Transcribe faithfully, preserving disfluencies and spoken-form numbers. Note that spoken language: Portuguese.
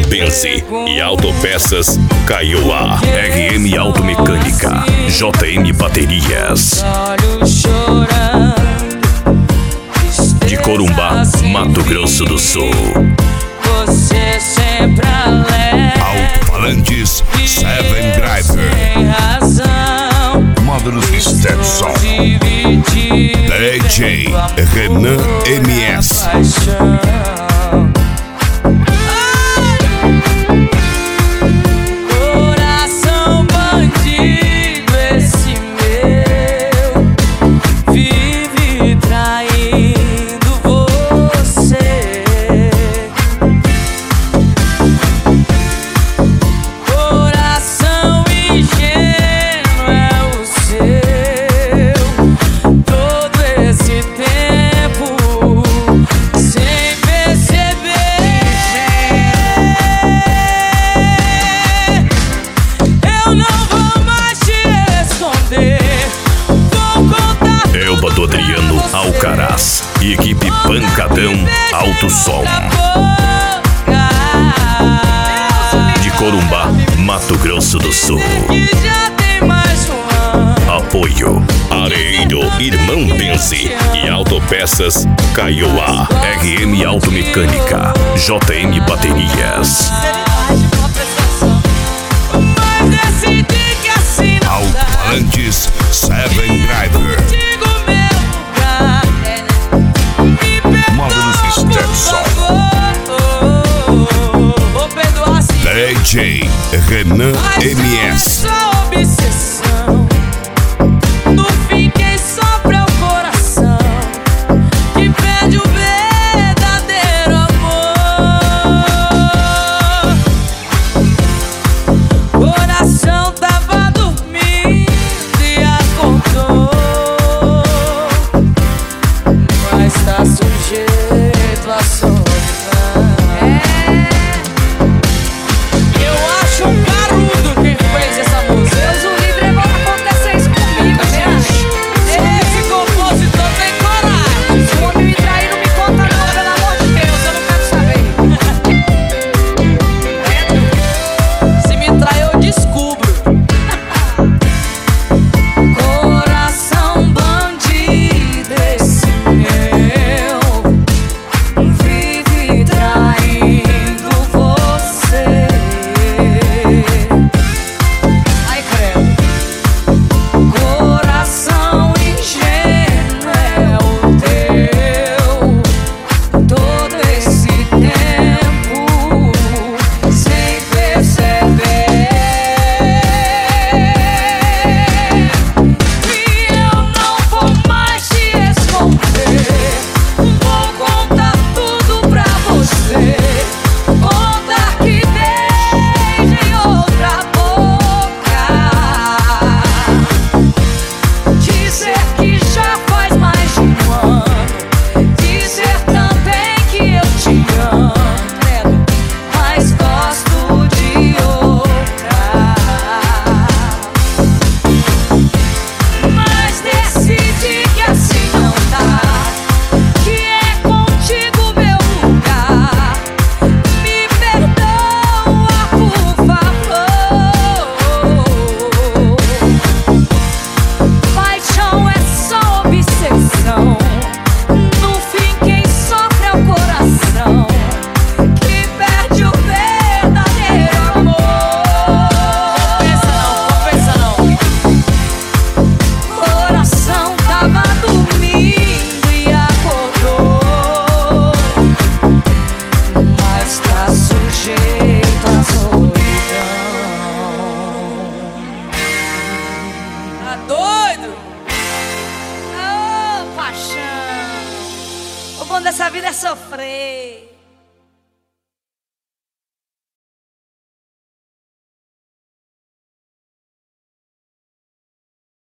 Benzi e Autopeças Kaiowá, R M Automecânica, J M Baterias. De Corumbá, Mato Grosso do Sul. Alto-falantes Seven Driver, módulos Stetson, D J Renan M S. Do Adriano Alcaraz e equipe Pancadão Alto Som. De Corumbá, Mato Grosso do Sul. Apoio Areiro, Irmão Benzi e Autopeças Kaiowá, R M Automecânica, J M Baterias. Alto-falantes Seven Driver, D J Renan M S. No fim quem sofre é o coração que perde o verdadeiro amor. Coração tava dormindo e acordou, mas tá sujeito a solidão. O bom dessa vida é sofrer.